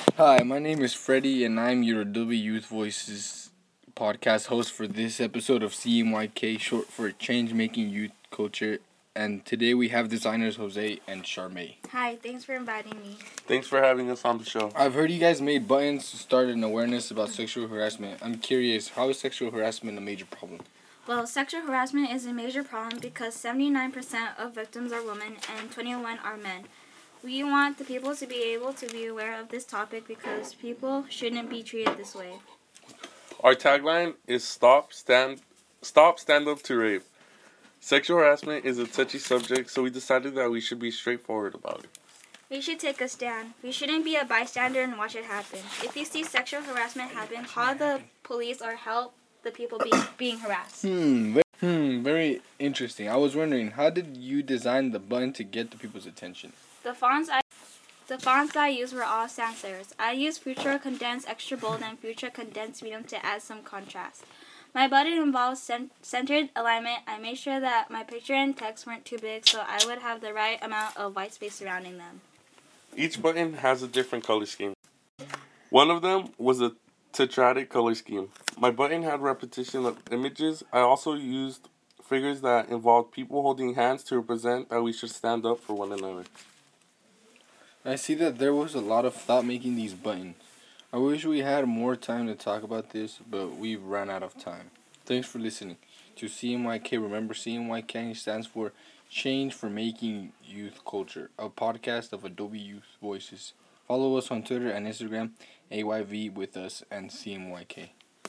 Hi, my name is Freddie, and I'm your Adobe Youth Voices podcast host for this episode of CMYK, short for Change Making Youth Culture. And today we have designers Jose and Charmaine. Hi, thanks for inviting me. Thanks for having us on the show. I've heard you guys made buttons to start an awareness about sexual harassment. I'm curious, how is sexual harassment a major problem? Well, sexual harassment is a major problem because 79% of victims are women and 21 are men. We want the people to be able to be aware of this topic because people shouldn't be treated this way. Our tagline is Stop, Stand Up to Rape. Sexual harassment is a touchy subject, so we decided that we should be straightforward about it. We should take a stand. We shouldn't be a bystander and watch it happen. If you see sexual harassment happen, call the police or help the people being harassed. Very interesting. I was wondering, how did you design the button to get the people's attention? The fonts I used were all sans serifs. I used Futura Condensed Extra Bold and Futura Condensed Medium to add some contrast. My button involves centered alignment. I made sure that my picture and text weren't too big so I would have the right amount of white space surrounding them. Each button has a different color scheme. One of them was a tetradic color scheme. My button had repetition of images. I also used figures that involved people holding hands to represent that we should stand up for one another. I see that there was a lot of thought making these buttons. I wish we had more time to talk about this, but we've run out of time. Thanks for listening to CMYK. Remember, CMYK stands for Change for Making Youth Culture, a podcast of Adobe Youth Voices. Follow us on Twitter and Instagram, AYV with us and CMYK.